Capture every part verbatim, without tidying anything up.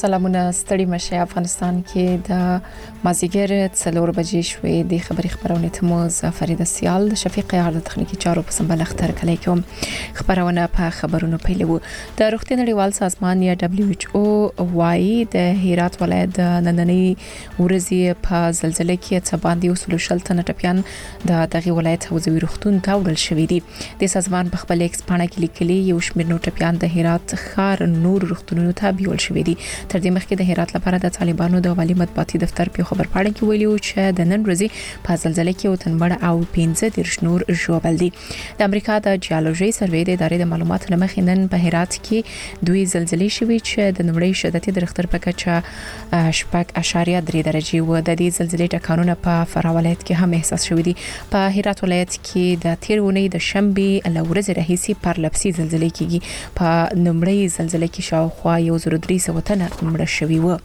سلامونه ستړي مشه افغانستان کې د مازیګر څلور بجې شوې د خبري خبرونه ته مو فرید سیال د شفیق یار د تخنیکی چارو په سمبل اختر کلی کوم خبرونه په خبرونو پیلو د روغتیا نړیوال سازمان یا دبليو ایچ او وايي د هرات ولایت د نننۍ ورځې په زلزلې کې څه باندې وسلو شلتنه ټپيان د دغه ولایت حوزوي روغتون ته وړل شوې دي د سازمان په خپل ایکس پاڼه کې لیکلي یو شمېر نو ټپيان د هرات خار نور روغتونونو ته بیول شوې دي تر دې مخکې د هرات لپاره د طالبانو د والي مطبوعاتي دفتر په خبر پاڼه کې ویلي و چې د نن ورځې په زلزلې کې وتنمړ او پنځه دیرش نور ژوبل دي د امریکا د جیولوژي سروې د ادارې د معلوماتو لمخې نن په هرات کې دوی زلزلې شوې چې د نمړې شدت د رختر په کچه شپږ اشاریه درې درجه و د دې زلزلې ټکانونه په فراه ولایت کې هم احساس شوې دي په هرات ولایت کې د تیر ونې د شنبه ل ورځې راهیسي پر لپسي زلزلې کېږي په نمړې زلزلې کې شاوخوا یو زر درې سوه تنه مړه شوي و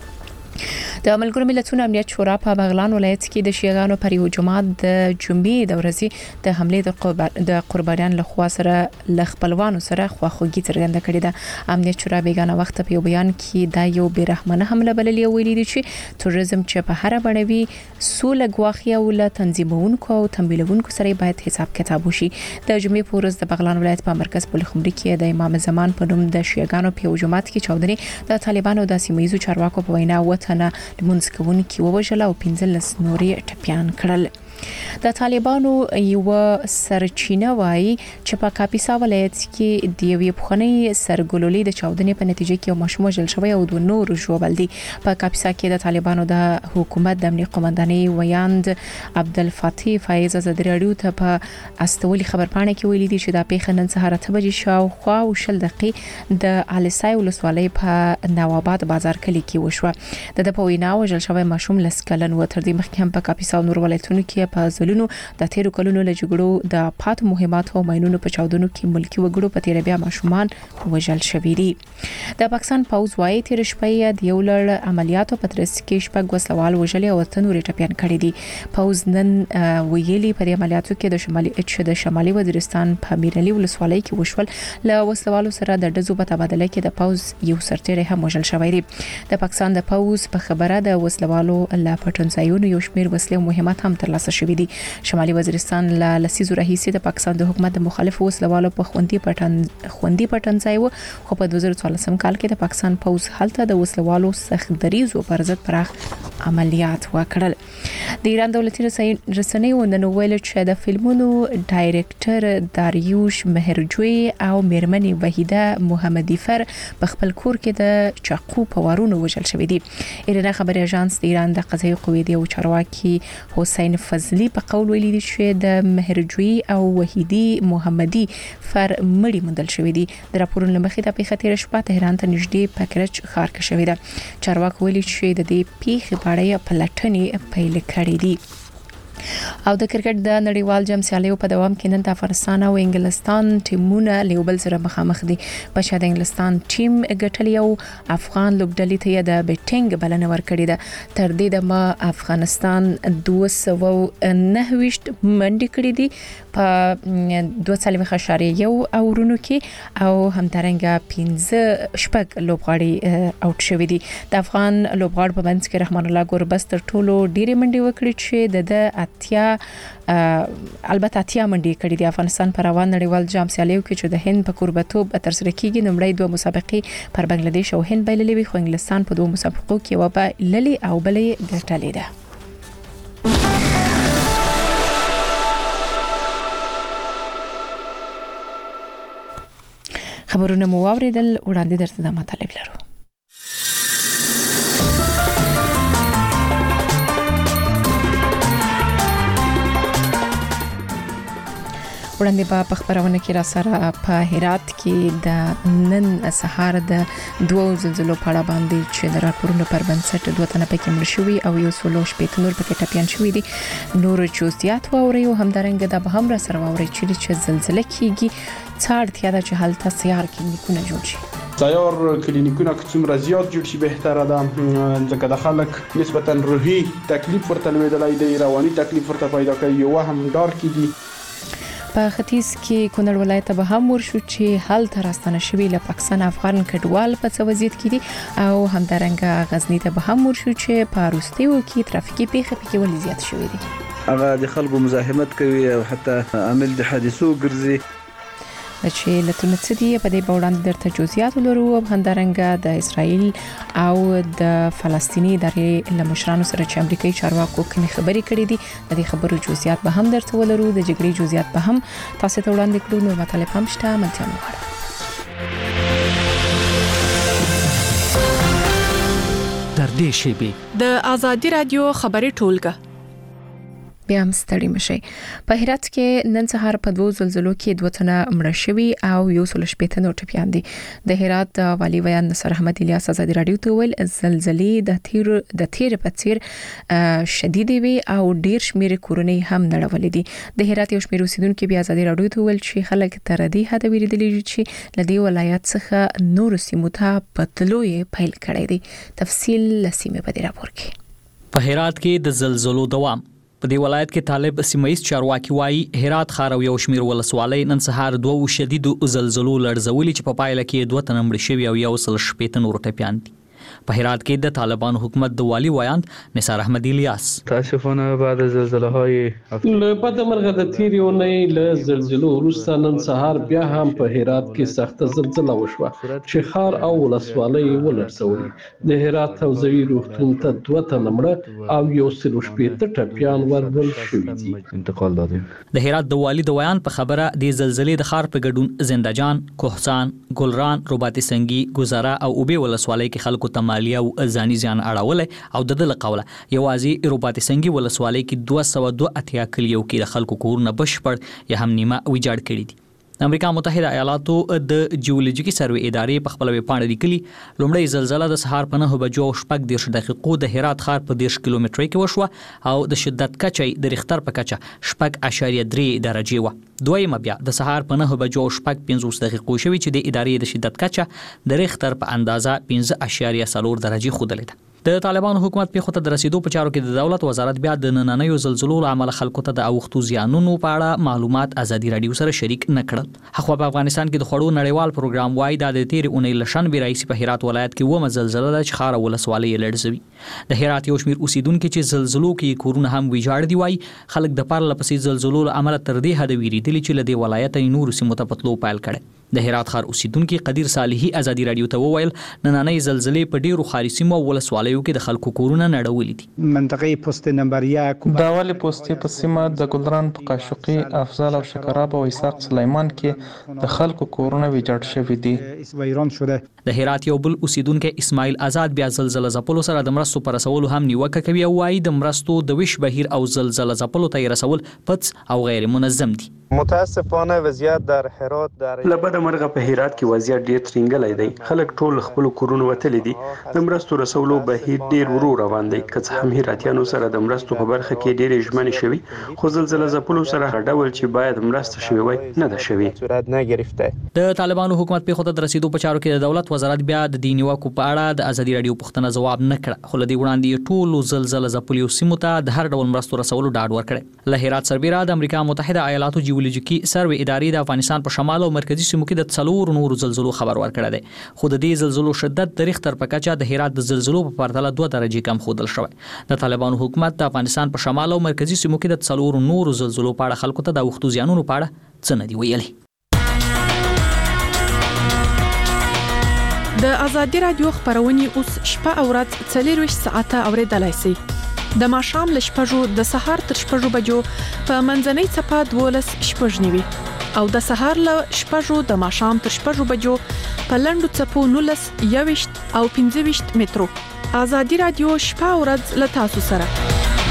د ملګرو ملتونو امنیت شورا په بغلان ولایت کې د شیعاګانو پر یو جماعت د جمعې د ورځې د حمله د قربان د قربانیان له خوا سره ل خپلوانو سره خواخوږي څرګنده کړې ده امنیت شورا بیگانه وخت په یو بیان کې دا یو بیرحمانه حمله بللې ویلي دي چې تروریزم چې په هر بڼوي سوله غواخي او له تنظیمونکو او تمویلونکو سره باید حساب کتاب وشي د جمعې په ورځ د بغلان ولایت په مرکز پلخمري کې د امام زمان په نوم د شیعاګانو په یو جماعت کې چاودنې د طالبانو د سیمایي چارواکو په وینا وطن لمونځ کوونکي ووژل او پنځلس نورې ټپيان کړل د طالبانو یو سرچینه وایي چې په کاپیسا ولایت کې د یوې پخنۍ سرګلولې د چاودنې په نتیجه کې یو ماشوم وژل شوی او دوه نور ژوبل دي په کاپیسا کې د طالبانو د حکومت د امنیت قومندانۍ ویاند عبدالفتاح فایز ازادي راډیو ته په استولي خبر پاڼه کې ویلي دي چې د پیښه نن سهار اته بجې شاوخوا او شل دقیقې د علسای ولسوالۍ په نواباد بازار کلی کې وشوه د په وینا وژل شوی ماشوم لسکلن و تر دې مخکې هم په کاپیسا نور ولایتونو کې په ځلونو د تیرو کلونو له جګړو د پاتو مهمات او ماينونو په چاودنو کې ملکی وګړو په تیر بیا ماشومان وژل شوي دي د پاکستان پوز وايي تیر شپه د یو لړ عملیاتو په ترڅ کې شپږ وسلوال وژل او تنوري ټپيان کړي دي پوز نن ویلي په عملیاتو کې د شمالي اچ د شمالي وزیرستان په میرلي ولسوالۍ کې وشول له وسلوالو سره د دزو په تبادله کې د پوز یو سرتیری هم وژل شوی دی د پاکستان د پوز په خبره د وسلوالو لا پټنځایونو یو شمیر وسلې او مهمات هم ترلاسه شوي دي شمالي وزیرستان له لسیزو راهیسي د پاکستان د حکومت د مخالف وسلوالو په خوندي پټن خوندي پټنځای و خو په دوه زره څوارلسم کال کې د پاکستان پوز هلته د وسلوالو سخت دریزو پر ضد پراخ عملیات وکړل د ایران دولتي رسنیو نن ویل چې د فلمونو ډایریکټر داریوش مهرجوی او میرمنې وحیده محمدی فر په خپل کور کې د چاقو په وارونو وژل شوې دي ایران خبري اژانس د ایران د قضایي قوې دی او چارواکي حسین فضلی په قول ویلي دي چې د مهرجوی او وحیدی محمدی فر مړی مندل شوې دي د راپورونو مخې د پیښې تیر شپه تهران ته نږدې پکرچ ښار کې شوې ده چارواکي ویلي چې د دې پیښې په اړه پلټنې پیل کړې دي او د کرکټ د نړیوال جام سیالیو په دوام کې نن د افغانستان او انګلستان ټیمونه له بل سره مخامخ دي په شاده انګلستان ټیم ګټلی او افغان لوبډلې ته د بیټینګ بلنه ورکړې ده تر دې د ما افغانستان دوه سوه نهه ویشت منډې کړې دي په دوه څلوېښت اشاریه یو اورونو کې او همدارنګه پنځه شپږ لوبغاړي اوټ شوي دي د افغان لوبغاړو په منځ کې رحمان الله ګوربز تر ټولو ډېرې منډې وکړې چې د اتیا البته اتیا منډې کړې دي افغانستان پر روان نړیوال جام سیالیو کې چې د هند په قربتوب ترسره کیږي نمړی دوه مسابقې پر بنگلاديش او هند بایللې وي خو انګلستان په دوه مسابقو کې و بایللې او بلې ګټلې ده خبرونه مو واوریدل وړاندې درته د مطالب لرو وړاندې په خبرونه کې را سره په هرات کې د نن سهار د دوه زلزلو په اړه باندې چې د راپورونو پر بنسټ دوه تنه پکې مړ شوي او یو سلو شپږ نور پکې ټپيان شوي دي نور جزئیات واوري او همدارنګه د به هم را سره واوري چې زلزلې کېږي څه اړتیا ده چې هلته سیار کلینیکونه جوړ شي سیار کلینیکونه که څومره زیات جوړ شي بهتره ده ځکه د خلک نسبتا روحي تکلیف ورته لویدلای دی رواني تکلیف ورته پیدا کوي یو هم ډار کیږي په ختیځ کې کونړ ولایت به هم ورشو چې حل تر راستنه شوی له پاکستان افغان کډوال په څه وضعیت کې دي او همدارنګه غزنی ته به هم ورشو چې په روستیو کې ترافیکي پیښې پکې ولې زیات شوې دي. هغه د خلکو مزاحمت کوي او حتی عامل د حادثو ګرځي چې لته څه دی په دې وړاندې درته جزئیات ولرو او همدارنګه د اسرائیل او د فلسطینی ادارې له مشرانو سره چې امریکایي چارواکو کومې خبرې کړې دي د دې خبرو جزئیات به هم درته ولرو د جګړې جزئیات به هم تاسو ته وړاندې کړو. نو مطالب هم شته منځه مو در دې شیبه د آزادي رادیو خبري ټولګه بیا هم ستړي مشي. په هرات کې نن سهار په دوه زلزلو کې دوه تنه مړه شوي او یو سل شپږ نور ټپيان دي. د هرات والی ویان نصر احمد الیاس آزادي رادیو ته ویل زلزلې د تیر د تیر په څیر شدید وي او ډیر شمیر کورنۍ هم نړولې دي. د هرات یو شمیر اوسیدونکو بیا آزادي رادیو ته ویل چې خلک تر دې حد ویریدلې چې لدی ولایت څخه نور سیمو ته پتلوې پیل کړي دي. تفصیل لسیمه په دې راپور کې. په هرات کې د زلزلو دوام په دې ولایت کې طالب سیمایي چارواکي وایي هرات ښار او یو شمیر ولسوالۍ نن سهار دوه شدید زلزلو لړزولي چې په پایله کې دوه تنه مړه شوي او یو سل شپږ نور ټپيان دي. په هرات کې د طالبان حکومت د والی ویاند نثار احمد الیاس تاسفانه بعد زلزله های له بعد مرغه د تیر یو نه له زلزلو وروسته نن سهار بیا هم په هرات کې سخت زلزله وشوه چې ښار او ولسوالۍ ولړزولي. د هرات حوزوي روغتون ته دوه تنه مړه او یو سل شپږ ټپيان ورول شوي دي. انتقال دادي د هرات د والی د ویاند په خبره د زلزلې د ښار په ګډون زندهجان، کوهستان، ګلران، رباطي سنگي، ګزاره او اوبې ولسوالۍ کې خلکو ته مالی او ځاني ځان اړول او د دل قوله یوازې رباطي سنگي ولسوالۍ کې دوه سوه دوه اتیا کلیو کې د خلکو کورونه بشپړ یا هم نیمه ویجاړ کړي دي. د امریکا متحده ایالاتو د جیولوژیکي سروې ادارې په خپل ویبپاڼه لیکلي لومړی زلزله د سهار په نه بجو شپږ دیرش دقیقو د هرات ښار په دیرش کیلومترۍ کې وشوه او د شدت کچه د ریختر په کچه شپږ اعشاریه درې درجې وه. دویمه بیا د سهار په نه بجو شپږ پنځوس دقیقو شوي چې د ادارې د شدت کچه د ریختر په اندازه پنځه اعشاریه څلور درجې ښودلې ده. د طالبانو حکومت په خطه د رسیدو په چارو کې د دولت وزارت بیا د نننیو زلزلو عمل خلکو ته د اوختو زیانونو په اړه معلومات آزادي رادیو سره شریک نکړل. خو په افغانستان کې د خړو نړیوال پروګرام وای د تیر اونۍ لشن به رئیس په هرات ولایت کې و مزلزله د چخار ولسوالۍ لړزوي. د هرات یو شمیر اوسیدونکو چې زلزلو کې کورونه هم ویجاړ دی وای خلک د پرله پسې زلزلو عمل تر دې حد ویریدل چې لدی ولایت نور سیمو ته پتلو پایل کړي. د هرات ښار اوسیدونکو قدیر صالحي آزادي رادیو ته وویل نننۍ زلزلې په ډیرو ښاري سیمو ولسوالیو کې د خلکو کورونه نړولې دي. منطقه پست نمبر یک دا ولې پوسټي په سیمه د ګلران په قاشقي افضل او شکراب او اسحاق سلیمان کې د خلکو کورونه ویجاړ شوي دي. ویران شده. د هرات یو بل اوسیدونکو اسماعیل آزاد بیا زلزلہ ځپلو سره د مرستو پر رسولو هم نیوکه کوي او وايي د مرستو د ویش بهیر او زلزلہ ځپلو ته رسول پڅ او غیر منظم دي. متاسفانه وضعیت در هرات در لبد مرغه په هرات کې وضعیت ډیر ترنګلای دی. خلک ټول خپل کورونه وتلی دي. د مرستو رسولو بهیر ډیر ورو روان دی. که څه هم هراتیانو سره د مرستو په برخه کې ډیر ژمنې شوي خو زلزلہ ځپلو سره غډول چې باید مرسته شوي وای نه ده شوي. صورت نگرفته. د طالبانو حکومت په خطه د رسیدو په چارو کې د دولت وزارت بیا د دیني واکو په اړه د آزادي رادیو پوښتنه ځواب نه کړ خو لدی وړاندې ټول زلزلہ ځپلو سیمو ته د هر ډول مرستو رسولو ډاډ ورکړ. له هرات سربیره د امریکا متحده ایالاتو جیولوژیکي سروې ادارې د افغانستان په شمال او مرکزی سیمو کې د څلور نور زلزلو خبر ورکړی دی خو د دې زلزلو شدت د ریختر په کچه د هرات د زلزلو په پرتله دوه درجې کم ښودل شوی. د طالبانو حکومت د افغانستان په شمال او مرکزی سیمو کې د څلور نور زلزلو په اړه خلکو ته د اوختو زیانونو په اړه څه نه دی ویلي. د آزادي رادیو خبرونه اوس شپه او ورځ څلور ویشت ساعته اوریدلای شئ. د ماښام ل شپږو د سهار تر شپږو بجو په منځنۍ څپه دولس شپږ نیوي او د سهار ل شپږو د ماښام تر شپږو بجو په لنډو څپو نولس یويشت او پنځه ویشت مترو. آزادي رادیو شپه او ورځ ل تاسو سره.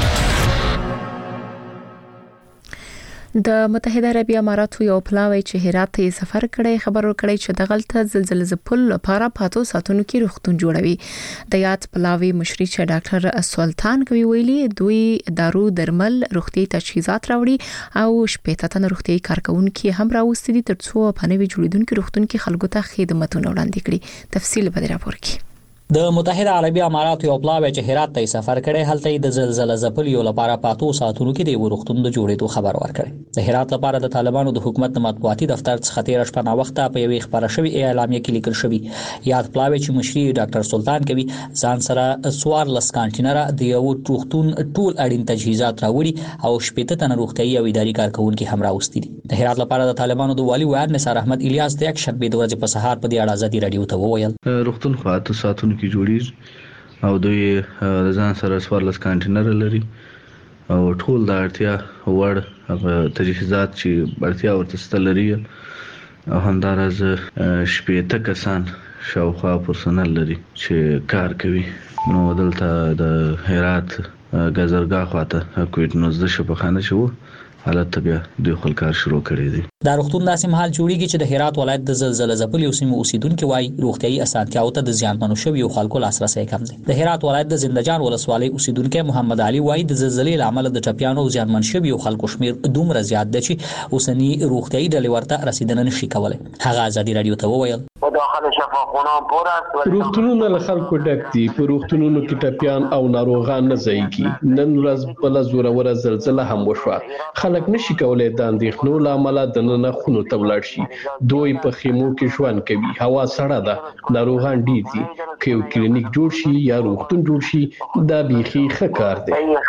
د متحده عربی اماراتو یو پلاوی چې هرات ته سفر کړی خبر ورکړی چې د غلطه زلزلې ځپل لپاره پاتو ساتونو کې روغتون جوړوي. د یاد پلاوی مشري چې ډاکټر سلطان کوي ویلي دوی دارو درمل روغتي تجهیزات راوړي او شپږ تنه روغتي کارکونکو هم راوستي دي ترڅو په نوي جوړیدونکو روغتون کې خلکو ته خدماتونه وړاندې کړي. تفصیل په دې راپور کې. د متحده عربي اماراتو یو پلاوی چې هرات ته سفر کړي هلته د زلزلې ځپلیو لپاره پاتو ساتونکو کې د ورختون د جوړېدو خبر ورکړي. د هرات لپاره د طالبانو د حکومت د مطبوعاتي دفتر څخه تیر شپه نا وخته په یوې خبره شوی اعلامیه کې لیکل شوی یاد پلاوی چې مشري ډاکټر سلطان کوي ځان سره سوار لس کانټینر د یو ورختون ټول اړین تجهیزات راوړي او شپږ تنه روغتيایي او اداري کارکونکو هم راوستي دي. د هرات لپاره د طالبانو د والي وزیر نثار احمد الیاس د یک شنبه د ورځې په سهار په دې اړه ازادي رادیو ته وویل روغتون خاطر ساتونکو کې جوړیږي او دوی ځان سره سوارلس کانټینر لري او ټول د اړتیا وړ تجهیزات چې اړتیا ورته ستل لري او همدارز شپږ کسان شاوخوا پرسنل لري چې کار کوي. نو دلته د هرات غزرګاه خواته کووډ نولس شپخانه شو حالت بیا د خپل کار شروع کړی دی. دا روغتون داسې مهال جوړیږي چې د هرات ولایت د زلزلې ځپلیو سیمو اوسیدونکو وايي روغتيایي اسانتیاو ته د زیانمنو شویو خلکو لاسرسي کم دی. د هرات ولایت د زنده‌جان ولسوالۍ اوسیدونکو محمد علي وايي د زلزلې لامل د ټپیانو او زیانمن شویو خلکو شمیر دومره زیات دی چې اوسنی روغتيایي ډلې ورته رسیدنه نشي کولای. هغه ازادي رادیو ته وویل روغتونونه له خلکو ډک دي. په روغتونونو کې ټپیان او ناروغان نه ځایږي. نن ورځ بل زوروره زلزلہ هم وشوه. خلک نشي کولای د اندېښنو له امله د نن خونو ته ولاړ شي. دوی په خیمو کې ژوند کوي. هوا سړه ده. ناروغان ډیر دي. که یو کلینیک جوړ شي یا روغتون جوړ شي دا بیخي ښه کار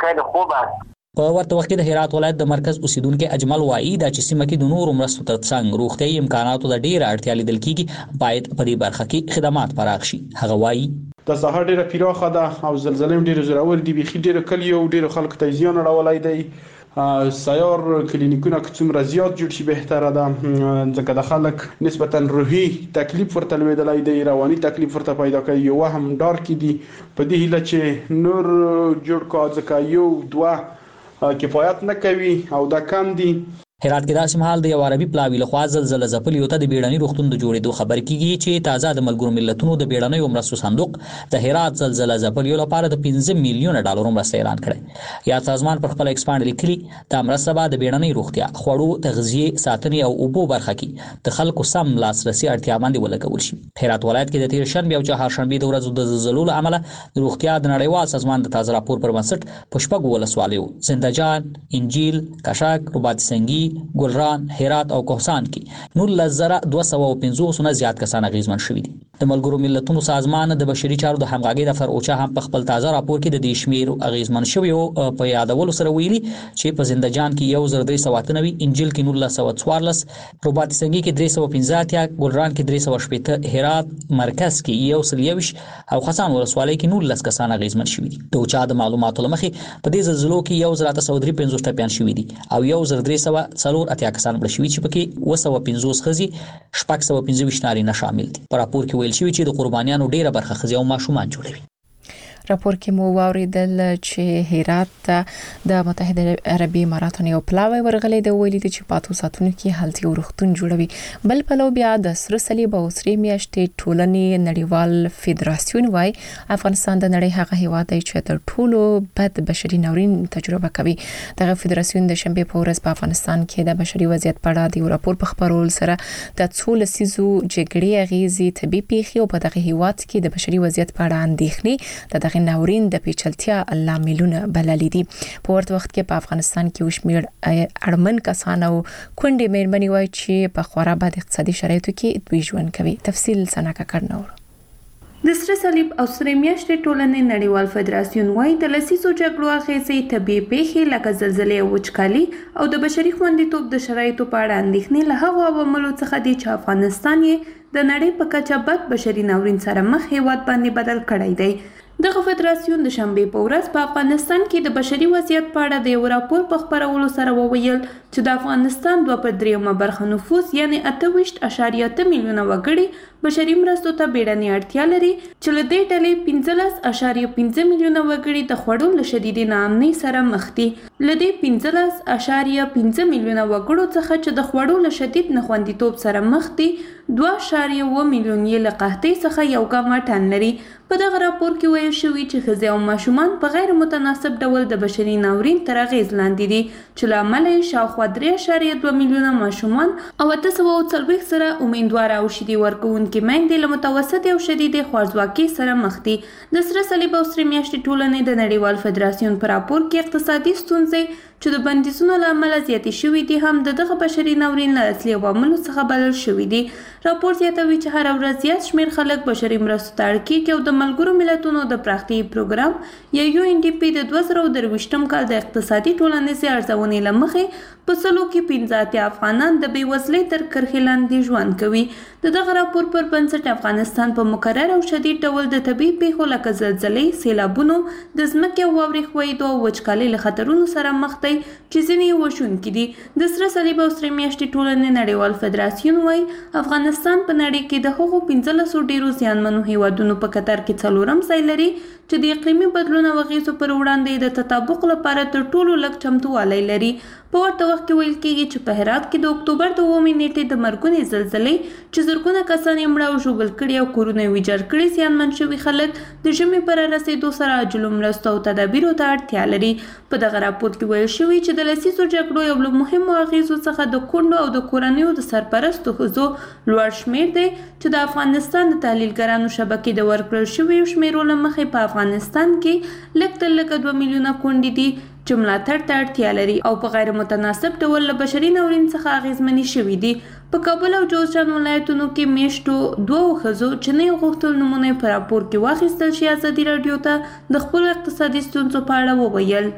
دی. په ورته وخت کې د هرات ولایت د مرکز اوسیدونکو اجمل وایي دا چې سیمه کې د نورو مرستو ترڅنګ روغتيایي امکاناتو د ډیر اړتیا لیدل کیږي باید په دې برخه کې خدمات پراخ شي. هغه وایي د ساحه ډیره پراخه ده او زلزلې ډیره زورور دي. بيخي ډیره کلی او ډیره خلک ته زیان اړولای دی. سیار کلینیکونه که څومره زیات جوړ شي بهتره ده ځکه د خلک نسبتا روحي تکلیف ورته لویدلای دی رواني تکلیف ورته پیدا کوي. یو هم ډار کې دي په دې هیله چې نور جوړ کا ځکه یو دوه کفایت نه کوي او دا کم دي. هرات کې داسې مهال د یو عربي پلاوی لخوا زلزلې ځپلیو ته د بیړني روغتون د جوړېدو خبر کیږي چې تازه د ملګرو ملتونو د بیړنیو مرستو صندوق د هرات زلزلې ځپلیو لپاره د پنځه میلیونه ډالر مرسته اعلان کړې. یا سازمان پر خپل ایکسپاند لیکلي د مرسته به د بیړنۍ روغتیا خوړو تغذیه ساتنې او اوبو برخه کې د خلکو سم لاسرسي اړتیا باندې ولګول شي. هرات ولایت کې د تیر شنبه او چهارشنبه د ورځو د زلزلو له امله د روغتیا د نړیوال سازمان د تازه راپور پر بنسټ په شپږو ولسوالیو زنده‌جان، انجیل، کشک، رباط سنگی، ګلران، هرات او کوهستان کې نولس زره دوه سوه پنځوس نه زیات کسان اغیزمن شوي دي. د ملګرو ملتونو سازمان د بشري چارو د همغږي دفتر اوچا هم په خپل تازه راپور کې د دې شمیر اغیزمن شویو په یادولو سره ویلي چې په زنده‌جان کې یو زر درې سوه اته نوي، انجیل کې نولس سوه څوارلس، رباط سنگی کې درې سوه پنځه اتیا، ګلران کې درې سوه شپېته، هرات مرکز کې یو سل یوش او خراسان ولسوالۍ کې نولس کسان اغیزمن شوي دي. د اوچا د معلوماتو لمخې په دې زلزلو کې یو زر اته سوه درې پنځوس ټپیان شوي دي او یو زر درې سوه څلور اتیا کسان مړه شوي چې پکې اوه سوه پنځوس ښځې شپږ سوه پنځه ویشت نارینه شامل دي. په راپور کې ویل شوي چې د قربانیانو ډیره برخه ښځې او ماشومان جوړوي. راپور کې مو واوریدل چې هرات د متحده عربي اماراتو یو پلاوی ورغلي د ویلي چې پاتو ساتونکو هلته یو روغتون جوړوي. بل پلو بیا د سره صلیب او سری میاشتې ټولنې نړیوال فدراسیون وای افغانستان د نړۍ هغه هیواد دی چې تر ټولو بد بشري ناورین تجربه کوي. دغه فدراسیون د شنبه په ورځ په افغانستان کې د بشري وضعیت په اړه د راپور په خبرولو سره د څو لسیزو جګړې اغیزې طبي پیښې او په دغه هیواد کې د بشري وضعیت په اړه اندېښنې د ناورین د پیچلتیا لاملونه بللي دي. په ورته وخت کې په افغانستان کې وشمیر اړمن کسان او کونډې مېرمنې وایي چې په خورا بد اقتصادي شرایطو کې دوی ژوند کوي. تفصیل سناکا کړنور د سره صلیب او سره میاشتې ټولنې نړیوال فدراسیون وایي د لسیزو جګړو اغیزې طبي پیښې لکه زلزلې او وچکالي او د بشري خوندیتوب د شرایطو په اړه اندېښنې له هغو عواملو څخه دي چې افغانستان یې د نړۍ په کچه بد بشري ناورین سره مخ هیواد باندې بدل کړی دی. دغه فدراسیون د شنبه په ورځ په افغانستان کې د بشري وضعیت په اړه د یو راپور په خبرولو سره وویل چې د افغانستان دوه پر دریمه برخه نفوس یعنی اته ویشت اعشاریه اته میلیونه وګړي بشري مرستو ته بیړنۍ اړتیا لري چې له دې ډلې پنځلس اعشاریه پنځه میلیونه وګړي د خوړو له شدیدې ناامنۍ سره مخ دي. له دې پنځلس اعشاریه پنځه میلیونه وګړو څخه چې د خوړو له شدید نخوندیتوب سره مخ دي دوه اعشاریه اوه میلیون یې له قحطۍ څخه یو ګام واټن لري. په دغه راپور کې ویل شوي چې ښځې او ماشومان په غیر متناسب ډول د بشري ناورین تر اغېز لاندې دي چې له امله یې شاوخوا شاوخوا درې اعشاریه دوه میلیونه ماشومان او اته سوه او څلوېښت زره امیندواره او شیدې ورکوونکې میندې له متوسطې او شدیدې خوارځواکۍ سره مخ دي. د سره صلیب او سرې میاشتې ټولنې د نړیوال فدراسیون په راپور کې اقتصادي ستونزې چې د بندیزونو له امله زیاتې شوي دي هم د دغه بشري ناورین له اصلي عواملو څخه بلل شوي دي. راپور زیاتوي چې هره ورځ زیات شمېر خلک بشري مرستو ته اړ کېږي او د ملګرو ملتونو د پراختیايي پروګرام یا یو ان ډي پي د دوه زره او درویشتم کال د اقتصادي ټولنیزې ارزونې له مخې په سلو کې پنځه اتیا افغانان د بېوزلۍ تر کرښې لاندې ژوند کوي. د دغه راپور پر بنسټ افغانستان په مکرر او شدید ډول د طبیعي پیښو لکه زلزلې، سیلابونو، د ځمکې او واورې ښویېدو او وچکالۍ له خطرونو سره مخ دی چې ځینې یې وژونکي دي. د سره صلیب او سرې میاشتې ټولنې نړیوال فدراسیون وایي افغانستان په نړۍ کې د هغو پنځلسو ډېرو زیانمنو هیوادونو په کتار کې څلورم ځای لري چې د اقلیمي بدلون او اغېزو پر وړاندې د تطابق لپاره تر ټولو لږ چمتووالی لري. په ورته وخت کې ویل کېږي چې په هرات کې د اکتوبر د اوومې نیټې د مرګونې زلزلې چې زرګونه کسان یې مړه او ژوبل کړي او کورونه یې ویجاړ کړي زیانمن شوي خلک د ژمي پر رسېدو سره عاجلو مرستو او تدابیرو ته اړتیا لري. په دغه راپور کې ویل شوي چې د لسیزو جګړو یو له مهمو اغېزو څخه د کونډو او د کورنیو د سرپرستو ښځو لوړ شمېر دی چې د افغانستان د تحلیلګرانو شبکې د ورکړل شویو شمېرو له مخې په افغانستان کې لږ تر لږه دوه میلیونه کونډې دي چې ملاتړ ته اړتیا لري او په غیر متناسب ډول له بشري ناورین څخه اغېزمنې شوي دي. په کابل او جوزجان ولایتونو کې میاشتو دوو ښځو چې نه یې غوښتل نومونه یې په راپور کې واخیستل شي ازادي راډیو ته د خپلو اقتصادي ستونزو په اړه وویل.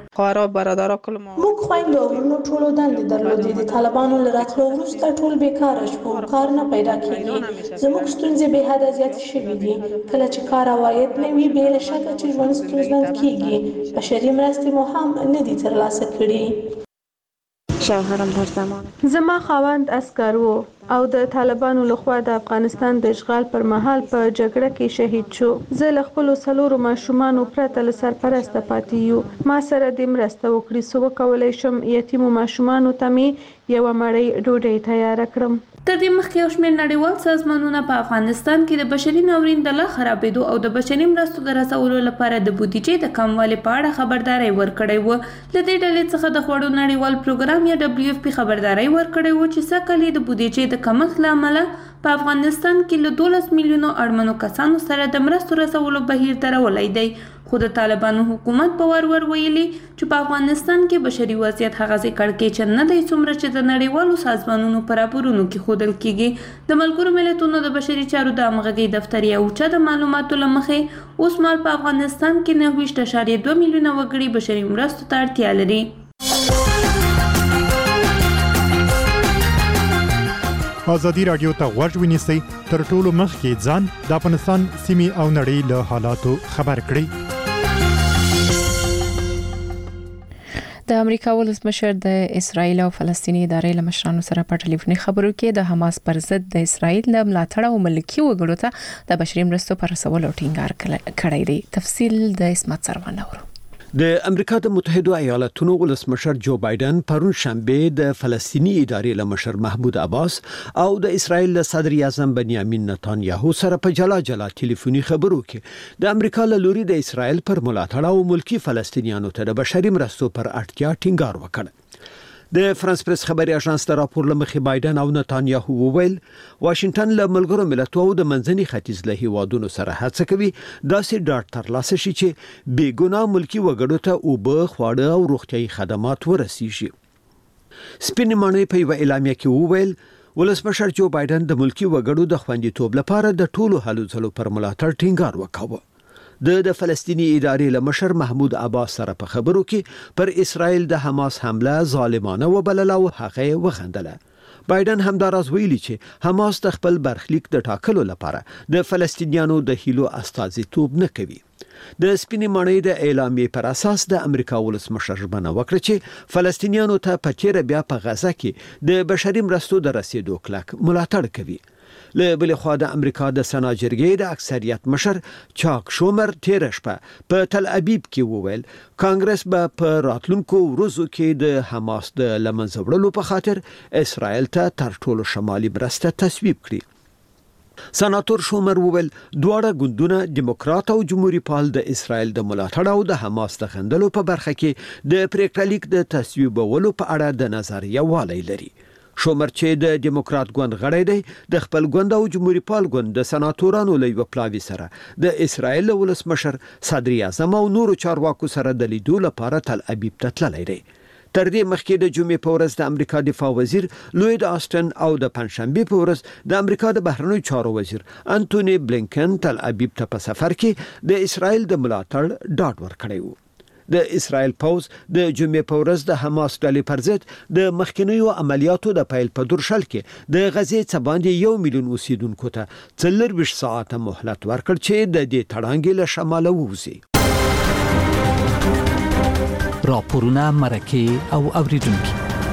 موږ خویندو او ورونو ټولو دندې درلودې. د طالبانو له راتلو وروسته ټول بیکاره شوو، کار نه پیدا کېږي. زموږ ستونزې بې حده زیاتې شوي دي. کله چې کار عواید نه وي بې له شکه چې ژوند ستونزمن کېږي. بشري مرستې مو هم نه دي ترلاسه کړي. شوهرم در زمان زما خاوند عسکر وو او د طالبانو لخوا د افغانستان د اشغال پر مهال په جګړه کې شهید شو. زه له خپلو څلورو ماشومانو پرته له سرپرسته پاتې یو. ما سره دې مرسته وکړي څو وکولی شم یتیمو ماشومانو ته مې یوه مړۍ ډوډۍ تیاره کړم. تر دې مخکې یو شمېر نړیوال سازمانونه په افغانستان کې د بشري ناورین د لا خرابېدو او د بشري مرستو د رسولو لپاره د بودیجې د کموالي په اړه خبرداری ورکړی و. له دې ډلې څخه د خوړو نړیوال پروګرام یا ډبلیو اف پی خبرداری ورکړی و چې سږ کال د بودیجې د کمښت له امله په افغانستان کې له دولس میلیونو اړمنو کسانو سره د مرستو رسولو بهیر درولی دی. خو د طالبانو حکومت په ور ور ویلي چې په افغانستان کې بشري وضعیت هغسې کړکېچن نه دی څومره چې د نړیوالو سازمانونو په راپورونو کې ښودل کېږي. د ملګرو ملتونو د بشري چارو د همغږۍ دفتر یا اوچا د معلوماتو له مخې اوس مهال په افغانستان کې نهه ویشت اعشاریه دوه میلیونه وګړي بشري مرستو ته اړتیا لري. ازادي راډیو ته غوږ ونیسئ تر ټولو مخکې ځان د افغانستان سیمې او نړۍ له حالاتو خبر کړئ. د امریکا ولسمشر د اسرایل او فلسطیني ادارې له مشرانو سره په ټلیفوني خبرو کې د حماس پر ضد د اسرایل له ملاتړ او ملکي وګړو ته د بشري مرستو پر رسولو ټینګار کړی دی. تفصیل د اسمت سروان اورو. د امریکا د متحده ایالاتونو ولسمشر جو بایدن پرون شنبه د فلسطینی ادارې له مشر محمود عباس او د اسرایل له صدر اعظم بنیامین نتانیاهو سره په جلا جلا ټلیفوني خبرو کې د امریکا له لوري د اسرایل پر ملاتړ او ملکی فلسطینیانو ته د بشري مرستو پر اړتیا ټینګار وکړ. د فرانس پریس خبري اژانس د راپور لمخې بایدن او نتانیاهو وویل واشنگټن له ملګرو ملتونو او د منځني ختیځ له هیوادونو سره هڅه کوي داسې ډاډ ترلاسه شي چې بې ګناه ملکی وګړو ته اوبه، خواړه او روغتيایي خدمات ورسیږي. سپین ماڼۍ په یو اعلامیه کې وویل ولسمشر جو بایدن د ملکی وګړو د خوندیتوب لپاره د ټولو هلو ځلو پر ملاتړ ټینګار وکاوه. د د فلسطینی ادارې له مشر محمود عباس سره په خبرو کې پر اسرائیل د حماس حمله ظالمانه وبلله او هغه وغندله. بایدن همداراز ویلي چې حماس د خپل برخلیک د ټاکلو لپاره د فلسطینیانو د هیلو استازیتوب نه کوي. د سپینې ماڼۍ د اعلامیې پر اساس د امریکا ولسمشر ژمنه وکړه چې فلسطینیانو ته په تیر بیا په غزه کې د بشري مرستو د رسیدو کلک ملاتړ کوي. له بل خوا د امریکا د سنا جرګې د اکثریت مشر چاک شومر تیر شپه په تل ابیب کې وویل کانګرس به په راتلونکو ورځو کې د حماس د لمنځه وړلو په خاطر اسرائیل ته تر ټولو شمالي مرسته تصویب کړي. سناتور شومر وویل دواړه ګوندونه دیموکرات او جمهوریت پال د اسرایل د ملاتړ او د حماس د خندلو په برخه کې د پریکړه لیک د تصویبولو په اړه د نظر یووالی لري. شومر چې د دیموکرات ګوند غړی دی د خپل ګوند او جمهوریت پال ګوند د سناتورانو له یو پلاوي سره د اسرایل ولسمشر صدر اعظم او نورو چارواکو سره د لیدو لپاره تل ابیب ته تللی دی. تر دې مخکې د جمعې په ورځ د امریکا دفاع وزیر لوید آسټن او د پنځشنبه په ورځ د امریکا د بهرنیو چارو وزیر انټونی بلینکن تل ابیب ته په سفر کې د اسرایل د ملاتړ ډاډ ورکړی و. د اسرایل پوز د جمعې په ورځ د حماس ډلې پر ضد د مخکینیو عملیاتو د پیل په درشل کې د غزې څخه باندې یو میلیون اوسیدونکو ته څلور ساعته مهلت ورکړ چې د دې تړانګې له شماله ووځي. راپورونه مرکه او اوریدونکو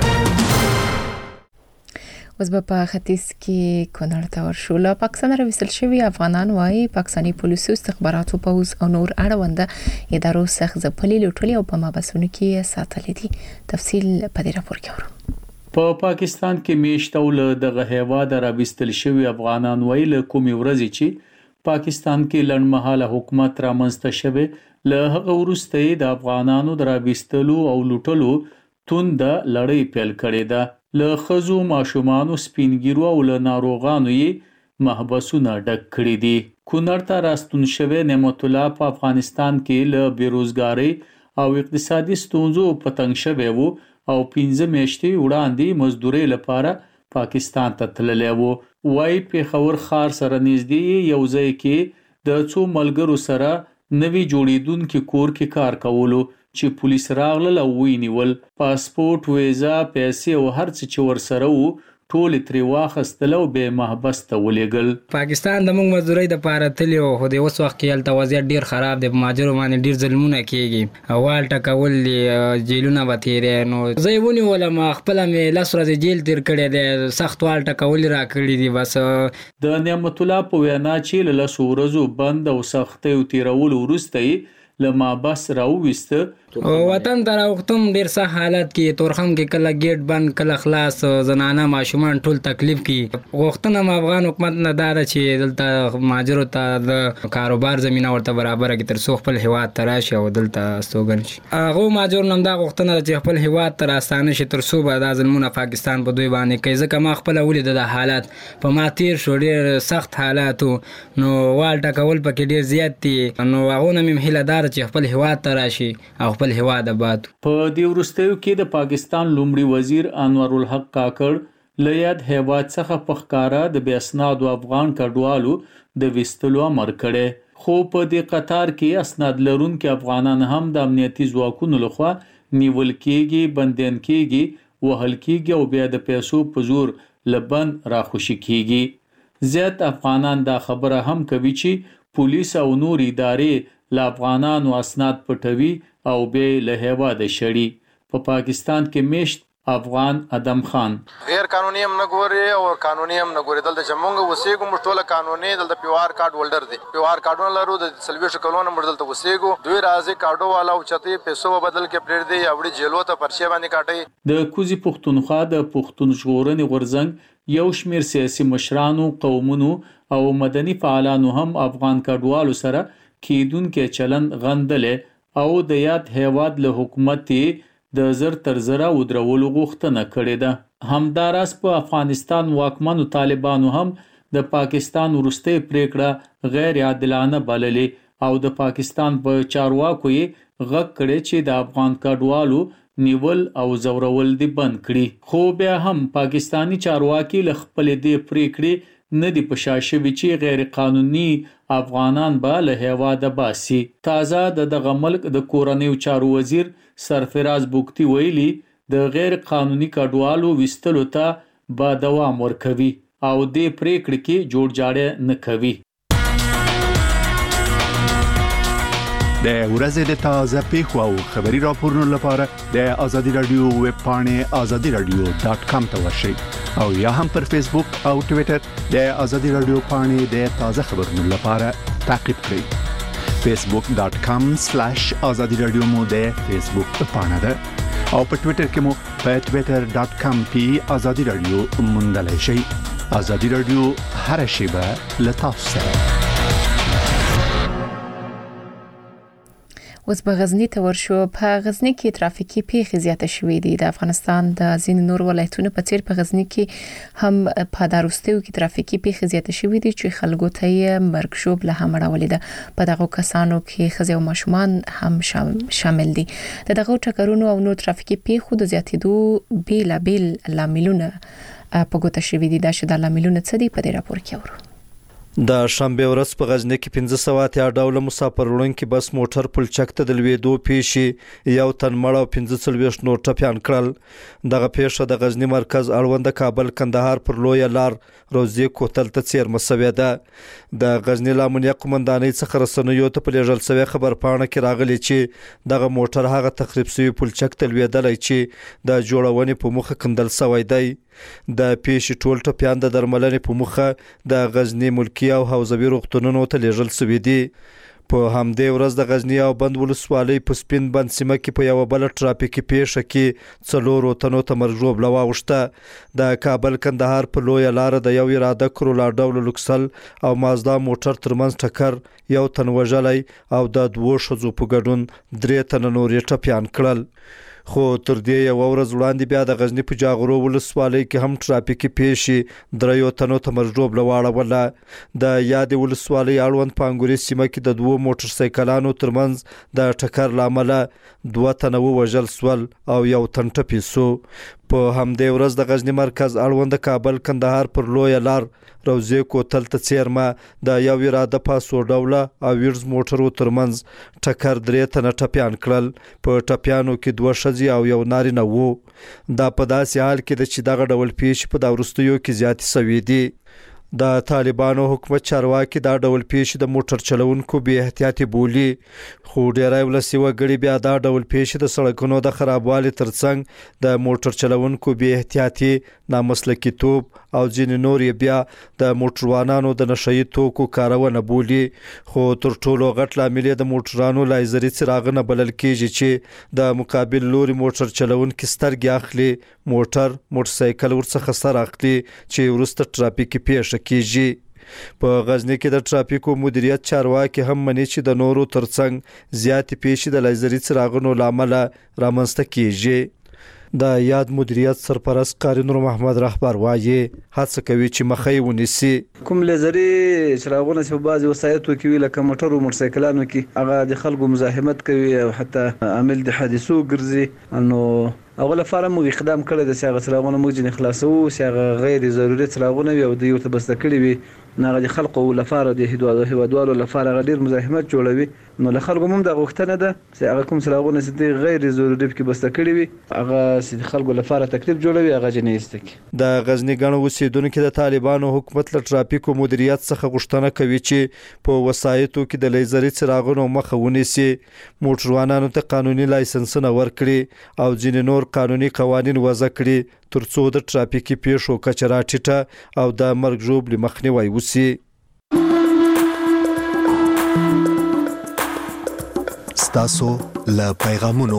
اوس په ختیځ کې کونړ ته ورشو. له پاکستان راوستل شوي افغانان وايي پاکستاني پولیسو استخباراتو پوز او نور اړونده ادارو څخه ځپلي لوټلي او په مابسونو کې ساتلي دي. تفصیل په دې راپور کې اورو. په پاکستان کې میشتول دغه هیواد راوستل شوي افغانان وايي له کومې ورځې چې پاکستان کې لړمحاله حکومت رامنځته شوی له هغه وروسته د افغانانو د راوستلو او لوټلو توند لړۍ پیل کړې ده. له خزو ماشومانو سپینګیرو او له ناروغانو یې محبسونه ډک کړي دي. کونړ ته راستون شوی نعمت الله په افغانستان کې له بیروزګاری او اقتصادي ستونزو په تنګ شوی وو او پنځه میاشتې وړاندې مزدوري لپاره پاکستان ته تللی وو. وای پیښور ښار سره نږدې یو ځای کې د څو ملګرو سره نوی جوړیدونکي کور کې کار کولو چې پولیس راغلل او وینیول. پاسپورت، ویزا، پیسې او هر څه چې ورسره وو ټول تری واخستل او به محبس ته ولېګل. پاکستان د موږ مزدوري د پاره تلی او خو د اوس وخت کې هلته وضعیت ډیر خراب دی. ماجرو باندې ډیر ظلمونه کیږي. اول ټکول دي جیلونه به تیرې نو زه ونی ولم خپل مې لاس ورځ جیل تیر کړی دی. سخت وال ټکول را کړی دي. بس د نعمت الله په وینا چې له لاس ورځو بند او سختي او تیرول ورسته لما بس راوويسته وطن ته راوختم ډیر ښه حالت کې تورخم کې کله گیټ بند کله خلاص زنانه ماشومان ټول تکلیف کې غوښتنه م افغان حکومت نه دار چې دلته ماجرو ته د کاروبار زمينه ورته برابر کې تر څو خپل هواد تراشي او دلته استوګن شي. هغه ماجر نن دا غوښتنه چې خپل هواد تر استانه شي تر څو به د ظلمونه پاکستان په دوی باندې کوي. ځکه ما خپل ولید د حالات په ما تیر شو ډیر سخت حالاتو نو والټه کول پکې ډیر زیات دي. نو هغه نیم هله دار چې خپل هواد تراشي او خپل هواد آباد. په دې ورستیو کې د پاکستان لومړي وزیر انور الحق کاکړ لیاد هواد څخه پخکارا د بیاسناد افغان کډوالو د وستلو امر کړي. خو په دې قطار کې اسناد لرونکو افغانان هم د امنیتي ځواکونو لخوا نیول کېږي، بندین کېږي، وهل کېږي او بیا د پیسو په زور لبن راخوشي کېږي. زیات افغانان دا خبره هم کوي چې پولیس او نور ادارې له افغانانو اسناد پټوي او به له هواد شړي. په پاکستان کې میشت افغان ادم خان غیر قانوني هم نه ګوري او قانوني هم نه ګوري. دلته چې موږ وسیګو مشټوله قانوني دلته پیوار کارت هولډر دي. پیوار کارتونه لرو د سلويش کلونه مړ دلته وسیګو دوی راځي کارډو والا او چتي پیسو بدل کې پرېړ دی اوړي جیلو ته پرچې باندې کاټي. د کوزي پښتونخوا د پښتون ژغورنې غورځنګ یو شمیر سیاسي مشرانو، قومونو او مدني فعالانو هم افغان کډوالو سره کېدونکې چلند غندلې او د یاد هیواد له حکومت د زر تر زره ودرولو غوښتنه کړې ده. همداراز په افغانستان واکمنو طالبانو هم د پاکستان وروستۍ پریکړه غیر عادلانه بللې او د پاکستان په چارواکو یې غږ کړی چې د افغان کډوالو نیول او زورول دي بند کړي. خو بیا هم پاکستانی چارواکي له خپلې دې پریکړې نه دی په شاشوي چې غیر قانوني افغانان به له هیواده باسي. تازه د دغه ملک د کورنیو چارو وزیر سرفراز بوکتی ویلي د غیر قانوني کډوالو وستلو ته به دوام ورکوي او دې پریکړې کې جوړ جاړی نه کوي. د ورځې د تازه پیښو او خبري راپورونو لپاره د ازادي رادیو ویب پاڼې ازادي رادیو ډاټ کام ته ورشئ او یا هم پر فیسبوک او ټوئیټر د ازادي رادیو پاڼې د تازه خبرونو لپاره تعقیب کړئ. فیسبوک ډاټ کام سلیش ازادي رادیو مو د فیسبوک پاڼه ده او په ټوئیټر کې مو په ټوئیټر ډاټ کام پی ازادي رادیو موندلای شئ. ازادي رادیو هر شیبه له تاسو سره. اوس په غزنی ته ورشو. په غزنی کې ترافیکي پیښې زیاته شوې دي. د افغانستان د ځینو نور ولایتونو په څیر په غزنی کې هم په داروستیو کې ترافیکي پیښې زیاته شوې دي چې خلکو ته یې مرګ شوب له هم راولید. په دغه کسانو کې ښځې او ماشومان هم شامل دي. د دغه ټکرونو او نور ترافیکي پیښو د زیاتېدو بیل بیل لاملونه په ګوته شوې دي. دا چې د لاملونه څه دي په دې راپور کې اورو. د شنبه ورځ په غزنی کې پنځه سوه اتیا ډوله مسافر وړونکي بس موټر پلچک ته د لوېدو پیښې یو تن مړ او پنځه څلوېښت نور ټپیان کړل. دغه پیښه د غزنی مرکز اړوند کابل کندهار پر لویه لار روزي کوتل ته څیرمه شوې ده. د غزنی لامنیه قومندانۍ څخه رسنیو ته په لیږل شوې خبرپاڼه کې راغلي چې دغه موټر هغه تخریب شوی پلچک ته لوېدلی چې د جوړونې په مخه کندل شوی دی. د پیښې ټول ټپیان د درملنې په مخه د غزنی ملکی او حوزوي روغتونونو ته لیږل شوي دي. په همدې ورځ د غزنی او بند ولسوالۍ په سپین بند سیمه کې په یو بل ترافیکي پیښه کې څلورو تنو ته مرګ ژوبله واوښته. د کابل کندهار په لویه لاره د یو اراده کرولا ډول لوکسل او مازدا موټر ترمنځ ټکر یو تن وژلی او د دوو ښځو په ګډون درې تنه نور یې ټپیان کړل. خو تر دې یو ورځ وړاندې بیا د غزنی په جاغرو ولسوالۍ کې هم ترافیکي پیښې دریو تنو ته مرګ ژوبله واړوله. د یادې ولسوالۍ اړوند په انګوري سیمه کې د دوو موټر سایکلانو ترمنځ د ټکر له امله دوه تنه ووژل سول او یو تن ټپي سو. په همدې ورځ د غزنی مرکز اړوند کابل کندهار پر لویه لار روزي کوتل ته څیرمه د یو اراده پاسو ډوله او ویرز موټرو ترمنځ ټکر درې تنه ټپیان کړل. په ټپیانو کې دوه ښځې او یو نارینه وو. دا په داسې حال کې ده چې دغه ډول پیښې په دا وروستیو کې زیاتې شوې دي. د طالبانو حکومت چارواکي دا ډول پیښې د موټر چلونکو بې احتیاطي بولي. خو ډیری ولسي وګړي بیا دا ډول پیښې د سړکونو د خرابوالي ترڅنګ د موټر چلونکو بې احتیاطي، نامسلکیتوب او ځینې نور یې بیا د موټروانانو د نشهیي توکو کارونه بولي. خو تر ټولو غټ لامل د موټرانو لایزري څراغونه بلل کیږي چې د مقابل لوري موټر چلونکي سترګې اخلي، موټر موټرسایکل ورڅخه سر اخلي چې وروسته ترافیکي پیښه کیږي. په غزنی کې د ترافیکو مدیریت چارواکي هم مني چې د نورو ترڅنګ زیاتې پیښې د لایزري څراغونو له امله رامنځته کیږي. د یاد مدیریت سرپرست قاری نور محمد رهبر وایي هڅه کوي چې مخه یې ونیسي. کوم لایزري څراغونه چې په بعضې وسایطو کې وي لکه موټر او موټرسایکلانو کې هغه د خلکو مزاحمت کوي او حتی عامل د حادثو ګرځي، نو هغه لپاره موږ اقدام کړی دی چې هغه څراغونه موږ ځینې خلاصوو چې هغه غیر ضروري څراغونه وي او دوی ورته بسته کړي وي، نو هغه د خلکو لپاره د هیوادوالو لپاره هغه ډېر مزاحمت جوړوي. نو له خلکو هم دا غوښتنه ده چې هغه کوم څراغونه چې دوی غیر ضروري پکې بسته کړي وي هغه چې د خلکو لپاره تکلیف جوړوي هغه ځینې ایسته کړي. د غزني ګڼو اوسېدونکو د طالبانو حکومت له ترافیکو مدیریت څخه غوښتنه کوي چې په وسایطو کې د لیزري څراغونو مخه ونیسي، موټروانانو ته قانوني لایسنسونه ورکړي او ځینې نور قانوني قوانین وضع کړي ترڅو د ترافیکي پیښو کچه راټیټه او د مرګ ژوبلې مخنیوی وشي. ستاسو له پیغامونو.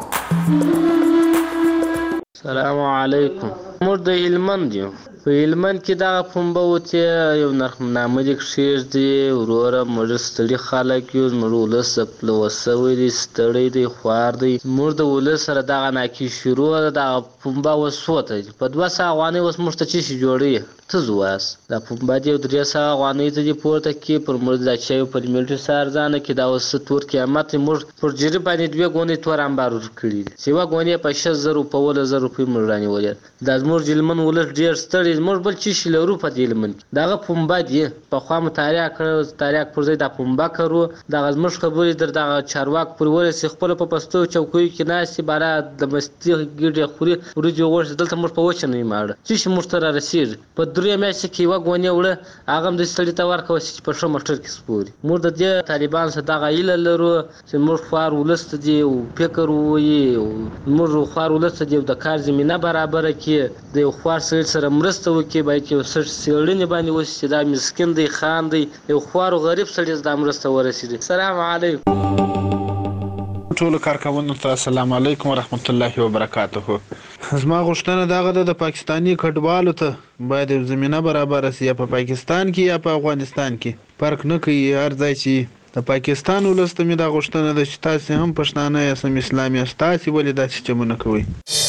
السلام علیکم. موږ د هلمند یو. په هلمند کې دغه پنبه وتې یو نرخنامه دې کښېږدي وروره موږ ستړي خلک یو، زموږ ولس پلوه سوی دی، ستړی دی، خوار دی. موږ د ولس سره دغه ناکي شروع ده. دغه پنبه اوس څو ته په دوه سوه افغانۍ اوس موږ ته څه شي جوړوي؟ ته زویاست دا پنبه دې یو درې سوه افغانۍ ته دې پورته کړي، پر موږ دا چایو په میلټي څه ارزانه کړي. دا اوس څه تور قیامت دی. موږ پر جري باندې دوې ګونې تور امبار ورکړي دي چې یوه ګونې په شل زره په اوله زره روپۍ موږ رانیولې. دا زموږ هلمند ولس ډېر ستړی. موږ بل څه شي لرو په دې هلمند کې؟ دغه پنبه دی پخوا مطالعه کړی، تاریخ پر ځای دا پنبه کرو. دغه زموږ خبرې در دغه چارواک پورې ورسېږي، خپله په پستو چوکیو کې ناستې باره د مستي ګېډې خوري، وریجې غوښې. دلته موږ په وچه نه یو ماړه، څه شي موږ ته رارسېږي؟ په درې میاشتې کې یوه ګونې وړه هغه هم داسې سړي ته ورکوه چې په ښه موټر کې سپوري. موږ د دې طالبانو سره دغه هیله لرو چې موږ خوار ولس ته دې فکر ووایي، موږ خوار ولس ته دې د کار زمینه برابره کړي، د یو خوار سړي سره مرسته وکړي، باید یو څه څېړنې باندې وشي چې دا مسکین دی، خان دی، یو خوار او غریب سړي دا مرسته ورسېږي. السلام علیکم. ټولو کارکوونکو ته السلام علیکم ورحمت الله وبرکاته. زما غوښتنه دغه ده د پاکستاني کډوالو ته باید زمينه برابر شي، یا په پاکستان کې یا په افغانستان کې فرق نه کوي. هر ځای چې د پاکستان ولسته مې دا غوښتنه ده چې تاسو هم پښتانه یا سم اسلامي تاسو ولې داسې چمونه کوي.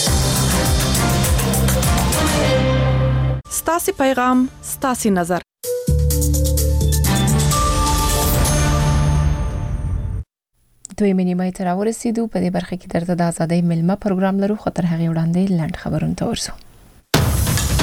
ستاسو پیغام ستاسو نظر. دوی منیمای تر ورسېدو په دې برخه کې درته د ازادۍ ملما پروګرام لرو، خو تر هغه وړاندې لاند خبرونه تورسو.